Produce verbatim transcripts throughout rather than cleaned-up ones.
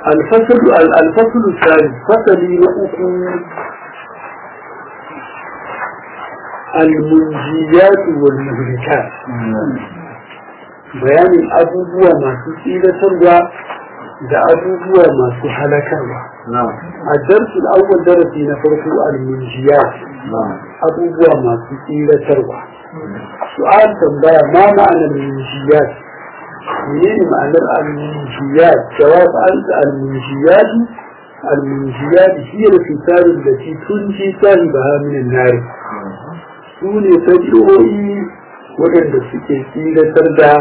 الفصل الفصل الثالث فصل نؤكل المنجيات والمهلكات bayanin abubuwa masu tsilatarwa da abubuwa masu halakarwa a darsul awwal darasi na farko al-munjiyat abubuwa masu tsilatarwa su'al tambaya ma ma'ana al-munjiyat menene ma'anar al-munjiyat jawab al-munjiyat al-munjiyat hiya al-fitar allati tunji sahibaha min an-nar sune tabi'o'i waɗanda suke tsilatar da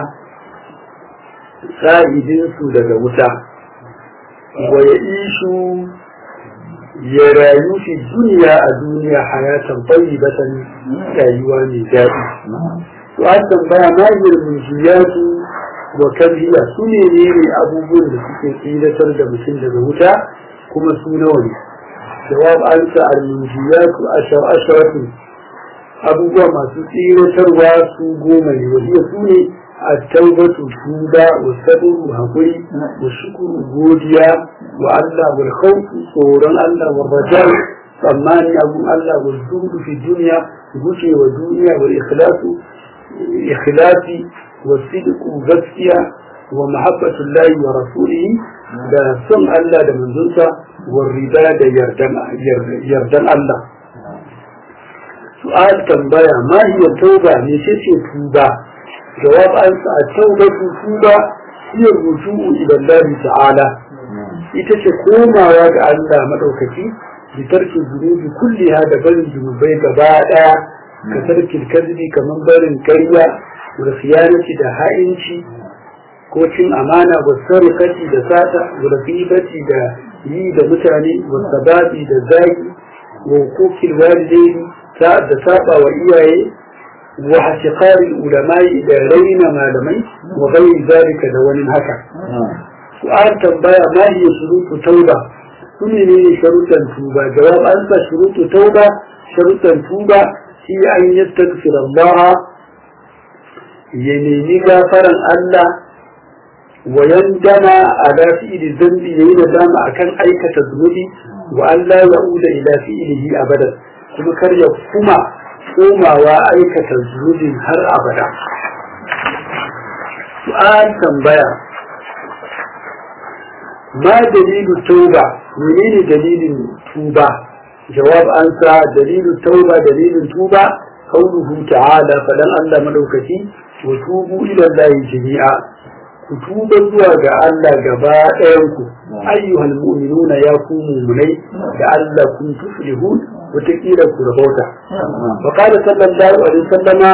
sa'idinsu daga wuta wa ya ishu ya rayu fi duniya a duniya hayatan bayi batan rayuwa mai daɗi to an tambaya ma yi munjiyatu wa kabiya su ne ne abubuwan da suke tsilatar da mutum daga wuta kuma su nawa ne jawab an sa al-munjiyatu asharatu abubuwa masu tsiratarwa su goma ne wajen su ne a taubatu tuba wa sabru hakuri wa shukuru godiya wa Allah wal khawfu tsoron Allah wa rajal tsammani abun Allah wa zuhudu fi duniya gushe wa duniya wa ikhlasu ikhlasi wa sidqu gaskiya wa mahabbatullahi wa rasulihi da son Allah da manzonsa wa rida da yardan yardan Allah su'al tambaya ma hiya tauba ne ce ce tuba jawab an sa taubatu tuba hiya ruju'u ila Allah ta'ala ita ce komawa ga Allah madaukaki bi tarki zunubi kulliha da barin zunubai gaba daya ka tarki kadhibi kaman barin ƙarya da khiyanati da ha'inci ko cin amana wa sarqati da sata wa rafibati da yi da mutane wa sababi da zagi wa hukukil walidaini da saba wa iyaye wa hatiqari ulamai da raina malamai wa bai zalika da wani haka su'al tambaya ma hiya shurutu tauba kuma ne sharutan tuba jawab an sa shurutu tauba sharutan tuba shi an yastaghfir Allah ya nemi gafaran Allah wa yandama ala fi'li dhanbi yayi da dama akan aikata zunubi wa Allah ya'uda ila fi'lihi abadan kuma kar ya kuma komawa aikata zunubin har abada su'al tambaya ma dalilu tauba menene dalilin tuba jawab an sa dalilu tauba dalilin tuba qawluhu ta'ala falan Allah madaukaki wa tubu ila Allah jami'a ku tuba zuwa ga Allah gaba ɗayan ku ayyuhal mu'minuna ya ku mu'minai da Allah kun tuflihun wataƙila ku rahota wa qala sallallahu alaihi wasallama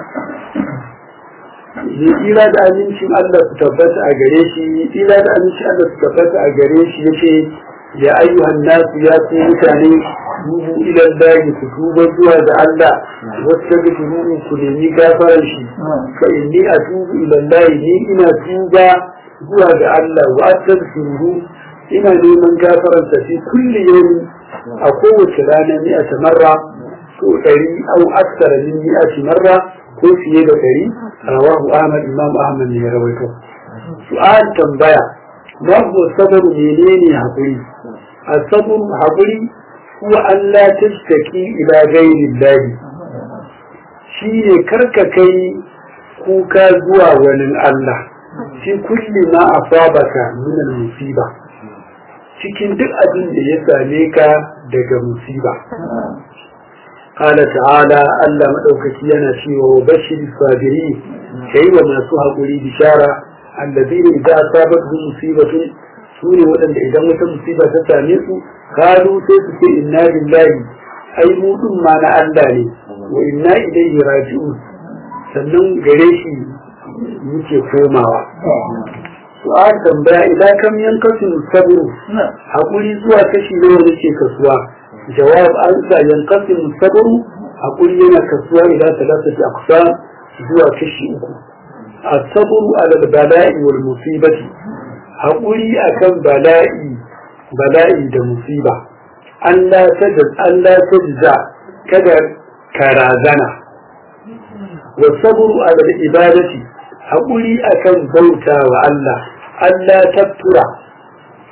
ila da amincin Allah su tabbata a gare shi ila da amincin Allah su tabbata a gare shi yace ya ayyuhan nasu ya ku mutane tubu ila Allah ku tuba zuwa ga Allah wastaghfiru ku nemi gafaran shi fa inni atubu ila Allah ni ina tuba zuwa ga Allah wa astaghfiru ina neman gafaran sa fi kulli yawmin a kowace rana mi'ata marra ko ɗari au aksara min mi'ati marra ko fiye da ɗari rawahu Ahmad Imam Ahmad ne ya rawaito su'al tambaya ma huwa sabru menene hakuri as-sabru hakuri huwa an la tashtaki ila ghayri Allah shine karka kai kuka zuwa wani Allah shi kulli ma asabaka min al-musiba cikin duk abin da ya same ka daga musiba قال تعالى ألا مدوكك ينشي وبشر الصابرين كيف ما سهقوا بشارة الذين إذا أصابتهم مصيبة سوري وأن إذا مت مصيبة تسامحوا قالوا سيسك إنا لله أي موت ما نعلاني وإنا إليه راجعون sannan gare shi muke komawa su'al tambaya idan kam yankasu sabru hakuri zuwa kashi nawa nake kasuwa jawab an sa yankasu sabru hakuri yana kasuwa idan talatati aqsam zuwa kashi uku as-sabru ala al-bala'i wal musibati hakuri akan bala'i bala'i da musiba Allah tajaz Allah tajza kada karazana والصبر على العبادة حقولي أكن بوتا وألا ألا تبترع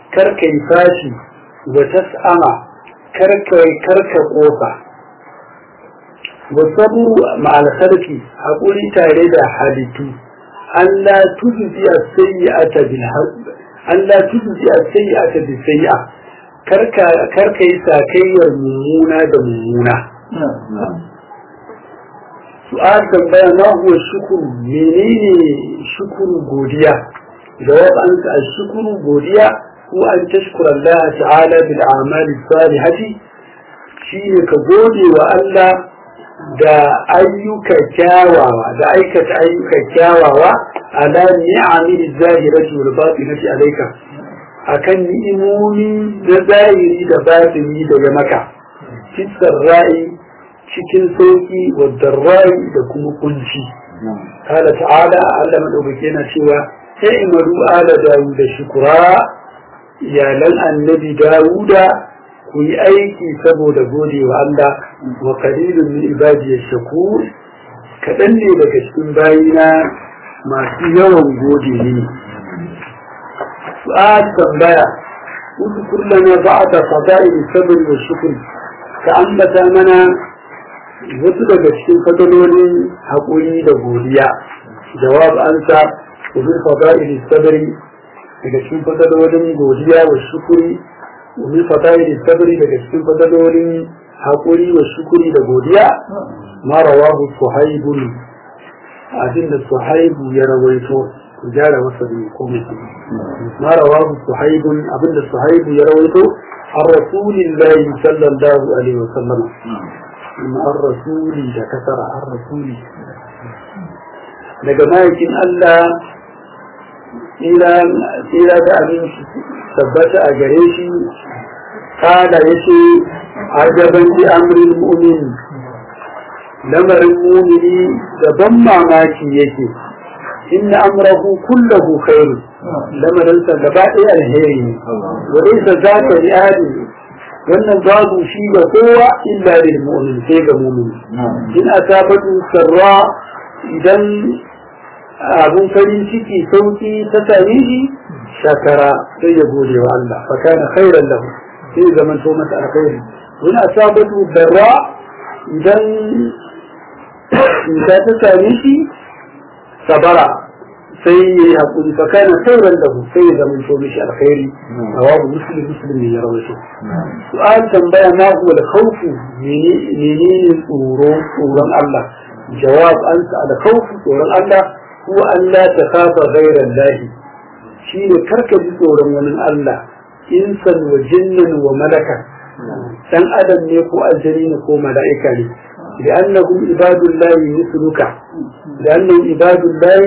karka yi fashi wa tas'ama karka karka kofa wa sabu ma'al khalqi hakuri tare da halittu Allah tujzi as-sayyi'ata bil hasb Allah tujzi as-sayyi'ata bis sayyi'a karka karka yi sakayyar mummuna da mummuna su'al tambaya ma huwa shukru menene shukru godiya jawab an ta shukru godiya ko an tashkura Allah ta'ala bil a'mali salihati shine ka gode wa Allah da ayyuka kyawawa da aikata ayyuka kyawawa ala ni'amil zahirati wal batinati alayka akan ni'imomi da zahiri da batini daga maka cikin ra'i cikin sauki wa darrai da kuma kunci kala ta'ala Allah madaukake yana cewa sai imaru ala dawud da shukura iyalan annabi dawuda ku yi aiki saboda gode wa Allah wa qalilun min ibadiy shakur kadan ne daga cikin bayina masu yawan gode ne su'ad tambaya wasu kullana ba'da fada'il sabr wa shukr ka ambata mana wasu daga cikin fadalolin haƙuri da godiya jawab ansa wa bil fada'il sabr daga cikin fadalolin godiya wa shukuri ومن فضائل الصبر لكن فضلول حقوري والشكر لغوديا ما رواه الصحيب أدن الصحيب يرويته جال وصدي قومه ما رواه الصحيب أدن الصحيب يرويته عن رسول الله صلى الله عليه وسلم عن الرسول كثر عن رسول لكما يمكن ألا إلى إلى دعم ثبت أجريشي قال يشي عجبا لأمر المؤمن لمر المؤمن لضم ماكي يشي إن أمره كله خير لمر انسى لبائع الهيري وليس ذاك لآله وأن الضاد شيء قوة إلا للمؤمن سيد مؤمن إن أصابته سراء إذا abun farin ciki sauki ta same shi shakara sai ya gode wa Allah fa kana khairan lahu sai zaman to masa alkhairi wani asabatu darra idan idan ta same shi sabara sai ya yi hakuri fa kana khairan lahu sai ya zaman to mishi alkhairi rawahu muslim muslim ne ya rawaito su'al tambaya ma huwa al-khawf menene tsoro tsoron Allah jawab anta al-khawf tsoron Allah هو أن لا تخاف غير الله شيء كرك بصورة من الله إنسا وجنا وملكا سن أدم يكو أجرين كو ملائكة لأنهم عباد الله مثلك لأنهم عباد الله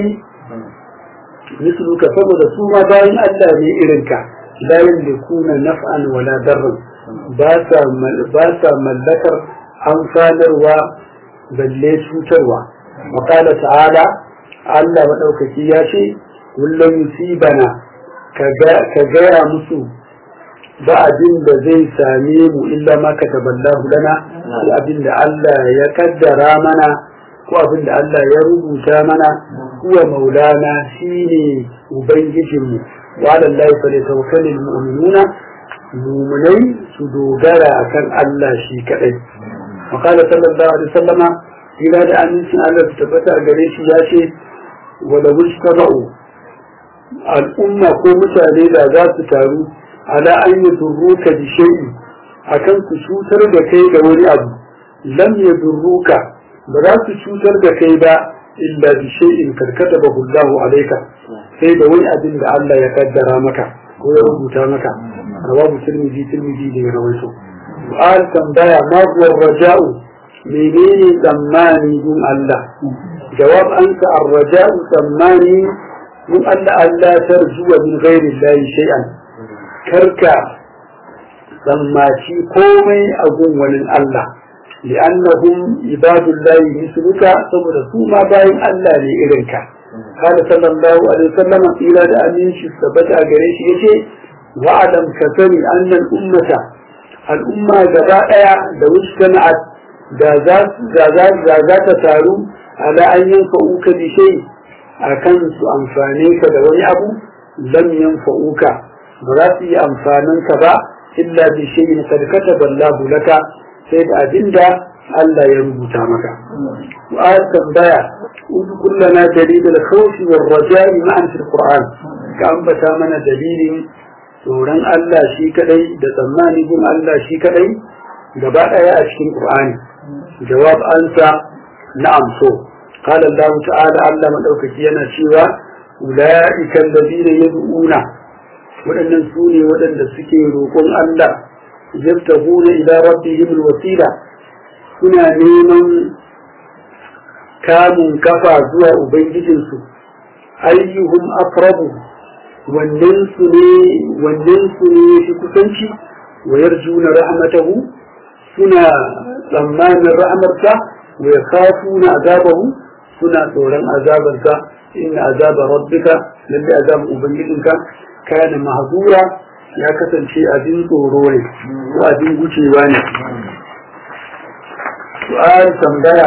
مثلك فقد سوما باين الله لإرنك لا يملكون نفعا ولا ضرا باسا باسا ملكر أنفالر وبل شوتروا وقال تعالى Allah maɗaukaki ya ce kullum yusibana ka gaya musu ba abin da zai same mu illa ma kataballahu lana ko abin da Allah ya kaddara mana ko abin da Allah ya rubuta mana huwa maulana shine ubangijinmu wa ala Allah fa tawakkalul mu'minuna mu'minai su dogara akan Allah shi kadai wa qala sallallahu alaihi wasallama ila da amincin Allah ta tabbata gare shi ya ce ولو اجتمعوا الأمة كمتاني لا ذات تارو على أن يضروك بشيء أكن تشوتر بكي دولي أبو لم يضروك بلا تشوتر بكي با إلا بشيء قد كتبه الله عليك في دولي أبن الله يقدر مكا ويربط مكا رواه تلمذي تلمذي لي رويته وقال تنبايا ما هو الرجاء منين زماني دون الله جواب أنت الرجاء ثماني من أن ألا ترجو من غير الله شيئا كركا ثماتي قومي أقوم ولن الله لأنهم عباد الله مثلك ثم رسوما باين ألا لإرنك قال صلى الله عليه وسلم إلى أمين شفت أجريش يشي وعلم كثني أن الأمة الأمة جبائع لو اجتمعت ذات تارو على أن ينفعوك بشيء أكن سأنفانيك دوني أبو لم ينفعوك ba za su yi amfanin ka ba illa bi shay'in qad kataba Allahu laka sai da abinda Allah ya rubuta maka wa tambaya udu kullana dalil al-khawf war-raja'i ma'an fil Qur'an ka ambata mana dalilin tsoron Allah shi kadai da tsammani gun Allah shi kadai gaba daya a cikin Qur'ani jawab ansa na'am so qala Allah ta'ala Allah madaukaki yana cewa ulaika alladhina yad'una wadannan sune wadanda suke roƙon Allah yabtaguna ila rabbihim alwasila suna neman kamun kafa zuwa ubangijinsu ayyuhum aqrabu wannan su ne wannan su ne shi kusanci wa yarjuna rahmatahu suna tsammanin rahmarsa wa yakhafuna azabahu suna tsoron azabarsa inna azaba rabbika lalle azabun ubangijinka kana mahzura ya kasance abin tsoro ne ko abin gucewa ne su'al tambaya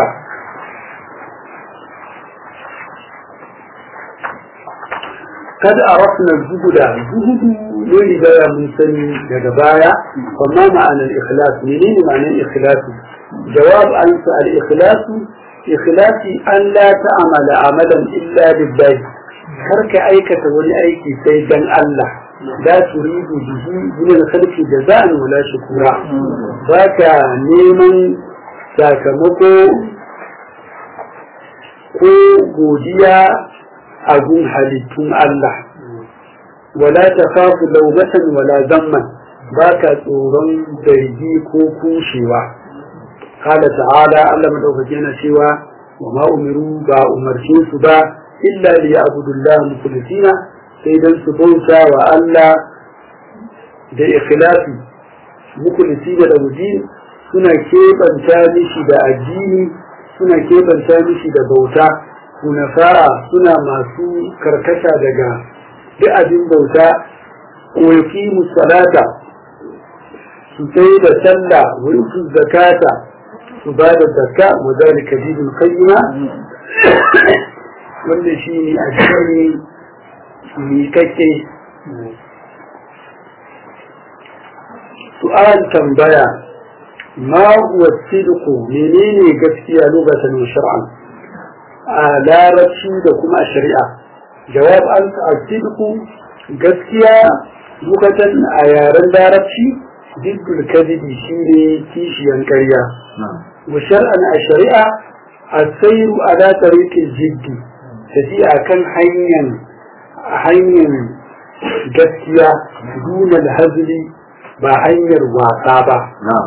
kada arafna zuhuda zuhudu ne riga mun sani daga baya amma ma'anar ikhlas menene ma'anar ikhlas jawab an sa al ikhlas ikhlasi an la ta'amala amalan illa billahi karka aikata wani aiki sai dan Allah la turidu bihi min al-khalqi jaza'an wala shukura baka neman sakamako ko godiya a gun halittun Allah wala takhafu lawmatan wala zamman baka tsoron zargi ko kushewa qala ta'ala Allah madaukake yana cewa wa ma umiru ba umarce su ba illa li ya'budu Allah mukhlisina sai dan su bauta wa Allah da ikhlasi mukhlisina da wujin suna kebanta mishi da addini suna kebanta mishi da bauta hunafa'a suna masu karkasha daga duk abin bauta wa yuqimu salata su sai da sallah wa yutu zakata su ba da zakka wa zalika dinul qayyima wanda shi ne a cikin miƙaƙe su'al tambaya ma huwa sidqu menene gaskiya lokacin shar'an a larabci da kuma a shari'a jawab an sidqu gaskiya lokacin a yaren larabci diddul kadibi shine kishiyan ƙarya wa shar'an a shari'a السير على طريق الجد tafiya kan hanyar hanyar gaskiya dunan hazli ba hanyar wasa ba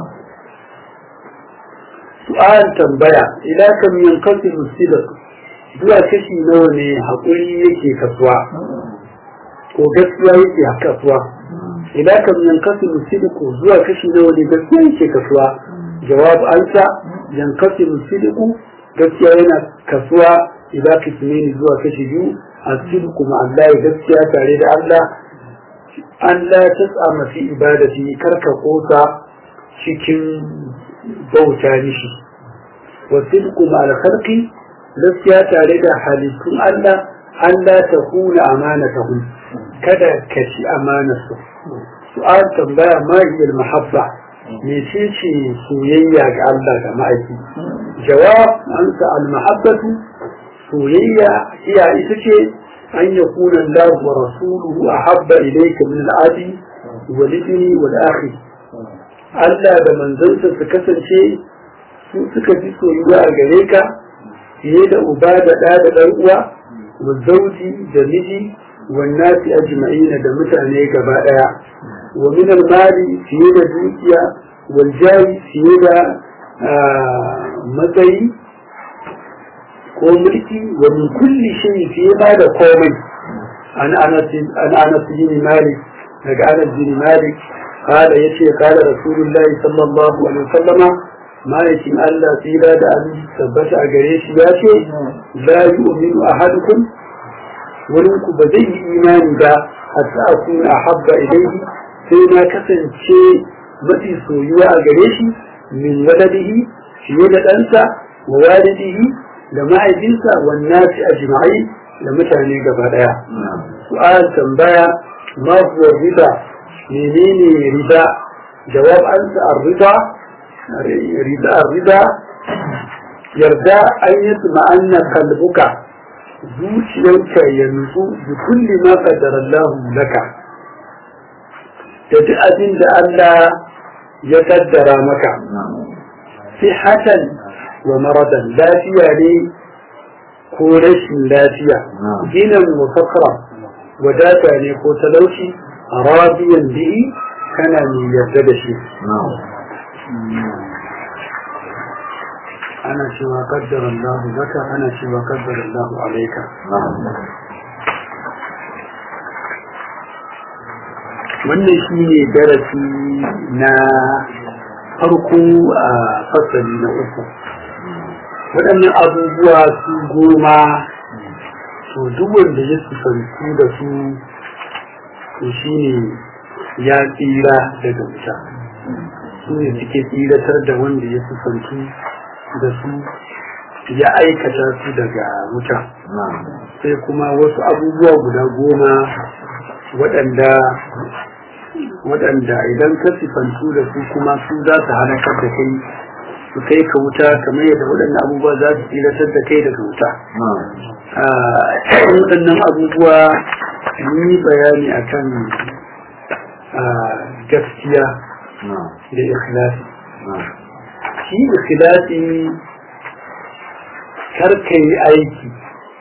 su'al tambaya ila kam yanqasimu sidq zuwa kashi nawa ne hakuri yake kasuwa ko gaskiya yake kasuwa ila kam yanqasimu sidq zuwa kashi nawa ne gaskiya yake kasuwa jawab ansa yanqasimu sidq gaskiya yana kasuwa idan kismini zuwa kashi biyu a cikin kuma Allah ya gaskiya tare da Allah Allah ta tsama fi ibadati karka kosa cikin bauta mishi wa sidqu ma'al khalqi gaskiya tare da halittun Allah Allah ta huna amanatahu kada ka ci amanarsu su'al tambaya ma hiya al-mahabba mecece soyayya ga Allah ga ma'aiki jawab anta al-mahabbatu soyayya iya ita ce an yakuna Allah wa rasuluhu ahabba ilayka min al-abi wal ibni wal akhi Allah da manzansa su kasance su suka fi soyayya a gare ka fiye da uba da ɗa da ɗan uwa wa zauji da miji wa nasi ajma'ina da mutane gaba ɗaya wa min al-mali fiye da dukiya wal jari fiye da matsayi ko mulki wa min kulli shay fiye ma da komai an anas an anas bin malik daga anas bin malik قال يشي قال رسول الله صلى الله عليه وسلم ما يتم الله تيلا دا أن ثبت أغريش ياشي لا يؤمن أحدكم ولنكو بدي إيمان دا حتى أكون أحب إليه فيما كسن شيء متي سويوا أغريش من ولده في ولد أنسى ووالده لما يجنسى والناس أجمعين لمتعني قبل سؤال تنبايا ma huwa riba menene riba jawab ansa ar-riba riba ar-riba yarda an yatma anna qalbuka zuciyarka yanzu bi kulli ma qaddara Allah laka da duk abin da Allah ya kaddara maka sihatan wa maradan lafiya ne ko rashin lafiya ginan wa fakra wadata ne ko talauci rabiyan bihi kana mai yarda da shi ana cewa kaddara Allah laka ana cewa kaddara Allah alayka wannan shi ne darasi na farko a fasali na uku waɗannan abubuwa su goma to duk wanda ya sufantu da su to shi ne ya tsira daga wuta su ne suke tsiratar da wanda ya sufantu da su ya aikata su daga wuta sai kuma wasu abubuwa guda goma waɗanda waɗanda idan ka sifantu da su kuma su za su halakar da kai su kai ka wuta kamar yadda waɗannan abubuwa za su tsiratar da kai daga wuta waɗannan abubuwa yi bayani akan gaskiya da ikhlasi shi ikhlasi kar ka yi aiki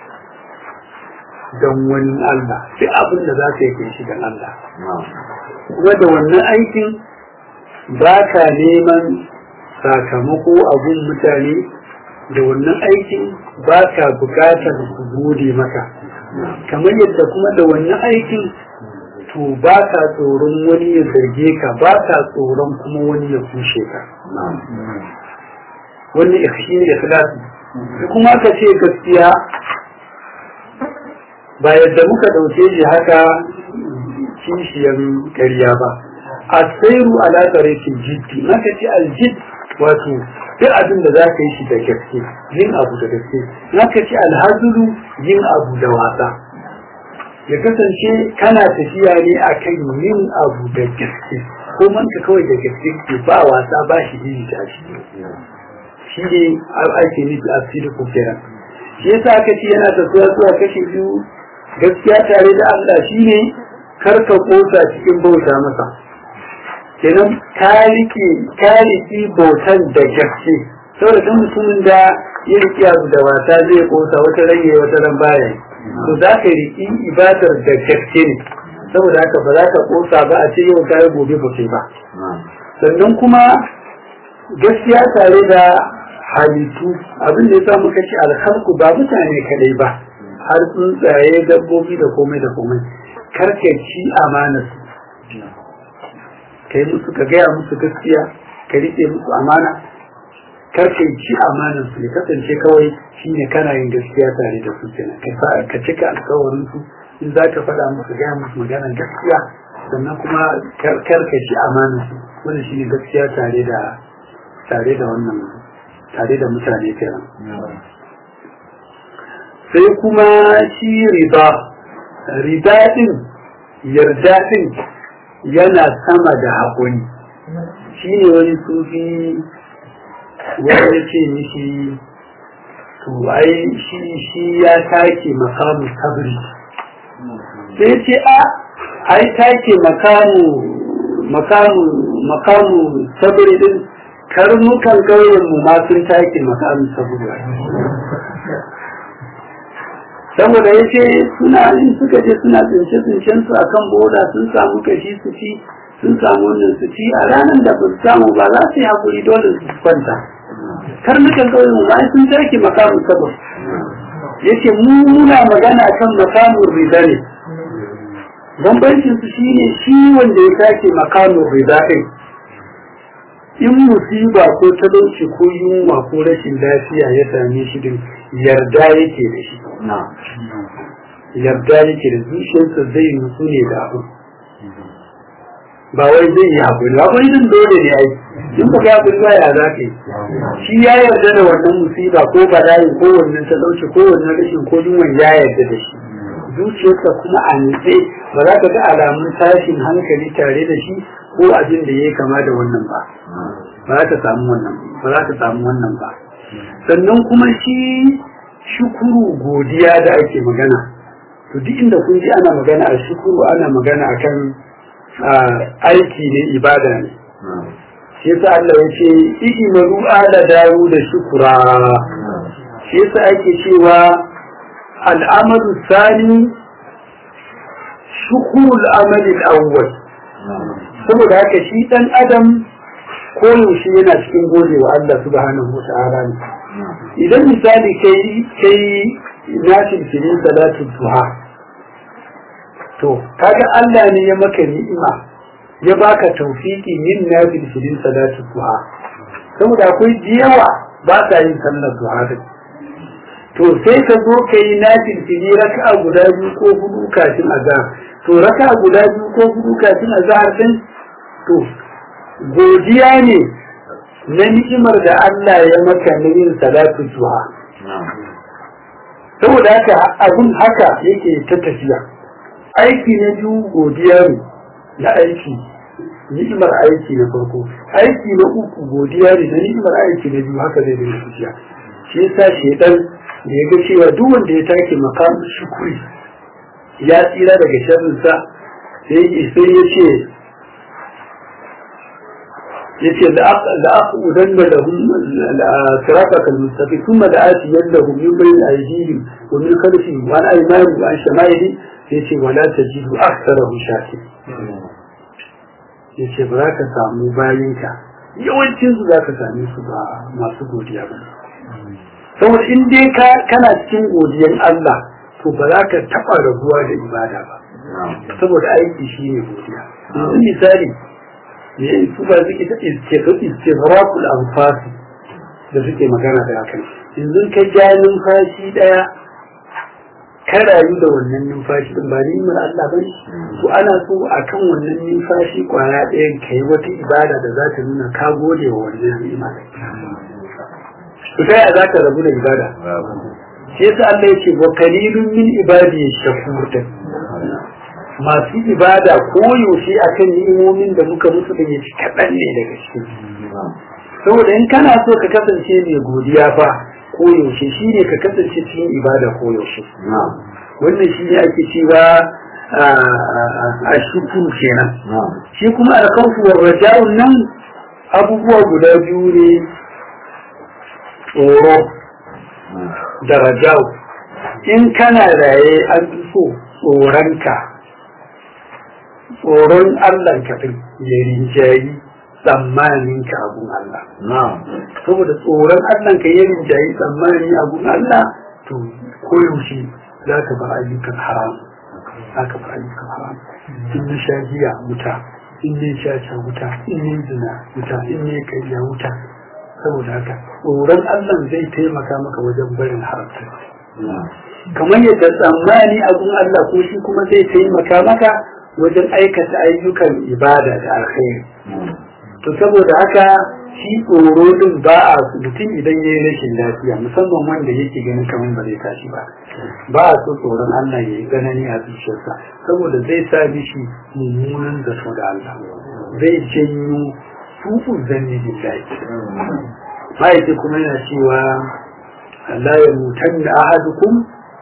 don wani Allah duk abin da za ka yi kai shi don Allah kuma da wannan aikin ba ka neman sakamako a gun mutane da wannan aikin ba ka bukatar su gode maka kamar yadda kuma da wannan aikin to ba ka tsoron wani ya zarge ka ba ka tsoron kuma wani ya kushe ka wannan shi ne ikhlasi kuma ka ce gaskiya ba yadda muka dauke shi haka kishiyar ƙarya ba a tsairu ala tarikin jiddi maka ce aljid wato duk abin da za ka yi shi da gaske yin abu da gaske maka ce alhazuru yin abu da wasa ya kasance kana tafiya ne akan yin abu da gaske ko manka kawai da gaske ke ba wasa ba shi iri ta shi shi ne ake nufi a fili ko kera shi yasa aka ce yana tafiya zuwa kashe biyu gaskiya tare da Allah shi ne karka kosa cikin bauta masa kenan ka riki bautan da gaske saboda kan mutumin da ya riki abu da wata zai kosa wata rage wata ran baya to za ka riki ibadar da gaske ne saboda haka ba za ka kosa ba a ce yau ka yi gobe ba kai ba sannan kuma gaskiya tare da halittu abin da ya sa muka ce alhalku ba mutane kadai ba har tsuntsaye dabbobi da komai da komai karkaci amana su kai musu ka gaya musu gaskiya ka rike musu amana karkaci amanar su ya kasance kawai shine kana yin gaskiya tare da su kenan ka cika alkawarin su in za ka faɗa musu gaya musu maganar gaskiya sannan kuma karkaci amanar su wannan shine gaskiya tare da tare da wannan tare da mutane kenan sai kuma shi riba riba din yarda din yana sama da haƙuri shi ne wani sufi wani ya ce mishi to ai shi shi ya take makamu sabri sai ce a ai take makamu makamu makamu sabri din karnukan ƙauyen mu ma sun take makamu sabri saboda ya ce suna in suka je suna tsince-tsincen su akan boda sun samu kashi su ci sun samu wannan su ci a ranar da ba su samu ba za su yi haƙuri dole su kwanta karnukan kawai mu bayan sun tarke makamun sabon ya ce mu muna magana kan makamun rida ne bambancin su shi ne shi wanda ya sake makamun rida ɗin in musiba ko talauci ko yunwa ko rashin lafiya ya same shi din yarda yake da shi yarda yake da zuciyarsa zai nutsu ne da abu ba wai zai yi haƙuri haƙuri din dole ne ai in ba ka haƙuri ba ya za ka yi shi ya yarda da wannan musiba ko bala'i ko wannan talauci ko wannan rashin ko yunwan ya yarda da shi zuciyarsa kuma a nitse ba za ka ga alamun tashin hankali tare da shi ko abin da ya kama da wannan ba ba za ka samu wannan ba za ka samu wannan ba sannan kuma shi shukuru godiya da ake magana to duk inda kun ji ana magana a shukuru ana magana akan aiki ne ibada ne shi yasa Allah ya ce imaru ala daru da shukura shi yasa ake cewa al'amalu sani shukurul amali al-awwal saboda haka shi dan adam koyaushe yana cikin godewa Allah subhanahu wa ta'ala ne idan misali kai kai nashin filin salatu duha to kaga Allah ne ya maka ni'ima ya baka tawfiki yin nashin filin salatu duha saboda akwai diyawa ba ta yin sallar duha din to sai ka zo kai nashin fili raka'a guda biyu ko hudu kafin azhar to raka'a guda biyu ko hudu kafin azhar din to godiya ne na ni'imar da Allah ya maka na yin salatu duha saboda haka abun haka yake ta tafiya aiki na biyu godiya ne na aiki ni'imar aiki na farko aiki na uku godiya ne na ni'imar aiki na biyu haka zai dinga tafiya shi yasa shedan da ya ga cewa duk wanda ya take makamin shukuri ya tsira daga sharrinsa sai sai ya ce yace la aqudanna lahum siratal mustaqim thumma la'atiyannahum min bayni aydihim wa min khalfihim wa an aymanihim wa an shama'ilihim yace wala tajidu aktharahum shakirin yace ba za ka samu bayinka yawancin su za ka same su ba masu godiya ba saboda in dai ka kana cikin godiyar Allah to ba za ka taba rabuwa da ibada ba saboda aiki shine godiya yanzu misali su ba su ita istighraqul anfas da suke magana da hakan yanzu ka ja numfashi daya ka rayu da wannan numfashi din ba ni'imar Allah ba to ana so akan wannan numfashi kwaya ɗayan kai wata ibada da za ta nuna ka gode wa wannan ni'ima to sai za ka rabu da ibada shi yasa Allah yake wa qalilun min ibadi shakur masu ibada ko yaushe akan ni'imomin da muka musu da yake kaɗan ne daga cikin saboda in kana so ka kasance mai godiya fa ko yaushe shine ka kasance cikin ibada ko yaushe wannan shine ake cewa a shukuru kenan shi kuma alkhawfu war raja'un nan abubuwa guda biyu ne tsoro da raja'u in kana raye an fi so tsoronka tsoron Allah ka ɗin ya rinjayi tsammanin ka abun Allah. Saboda tsoron Allah ka ya rinjayi tsammanin abun Allah to koyaushe za ka bar ayyukan haram. Za ka bar ayyukan haram. In ni sha giya wuta, in ni sha sha wuta, in ni zina wuta, in ni kariya wuta. Saboda haka tsoron Allah zai taimaka maka wajen barin haramta. Kamar yadda tsammani abun Allah ko shi kuma zai taimaka maka wajen aikata ayyukan ibada da alkhairi to saboda haka shi tsoro din ba a mutum idan yayi rashin lafiya musamman wanda yake ganin kamar ba zai tashi ba ba a so tsoron Allah yayi ganani a zuciyarsa saboda zai sa mishi mummunan zato da Allah zai janyo sufu zanni billahi mai kuma yana cewa la yamutanna ahadukum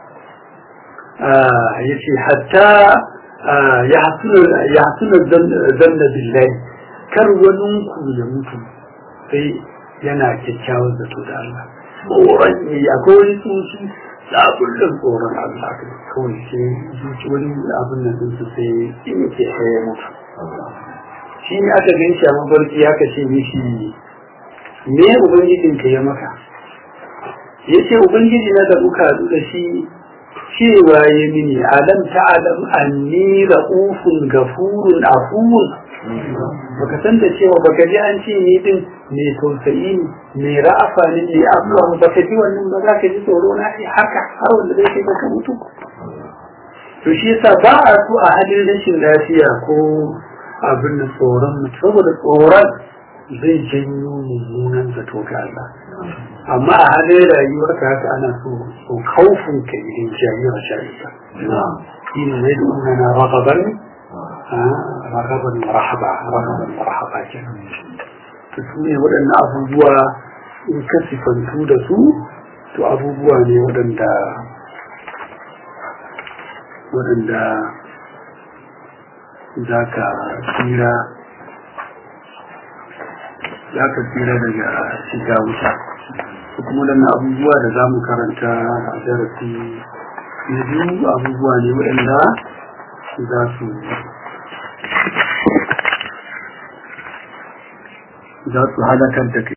yace hatta ya hasuna zanna billahi kar wani ku ya mutu sai yana kyakkyawan zato da Allah tsoron ne akwai wani tsoci sabulin tsoron Allah kawai sai zuci wani abin nan din su sai in ke ya mutu shi ne aka gan shi a mafarki aka ce mishi me ubangijin ka ya maka yace ubangiji na da muka haɗu da shi cewa ya mini alam ta'alam anni ra'ufun gafurun afuwun baka san da cewa baka ji an ce ni din me tausayi ne me ra'afa ne me afuwa baka ji wannan ba za ka ji tsoro na haka har wanda zai kai ka mutu to shi yasa ba a so a halin rashin lafiya ko abin da tsoron mutu saboda tsoron zai janyo mummunan zato ga Allah amma a halin rayuwar ka haka ana so so kaufin ka idan jami'a shari'a shi ne zai nuna na ragaban ragaban marhaba ragaban marhaba ke to su ne waɗannan abubuwa in ka sifantu da su to abubuwa ne waɗanda waɗanda za ka tsira za ka tsira daga shiga wuta kuma waɗannan abubuwa da za mu karanta a darasi na biyu abubuwa ne waɗanda za su za su halakar da kai